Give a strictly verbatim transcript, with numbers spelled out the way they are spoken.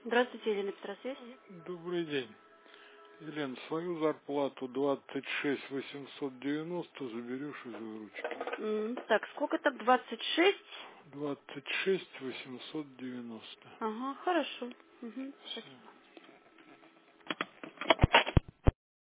Здравствуйте, Елена Петросвязь. Добрый день. Елена, свою зарплату двадцать шесть восемьсот девяносто заберешь из выручки. М, Так, сколько так? двадцать шесть? Двадцать шесть восемьсот девяносто. Ага, хорошо. Мгм, Все. спасибо.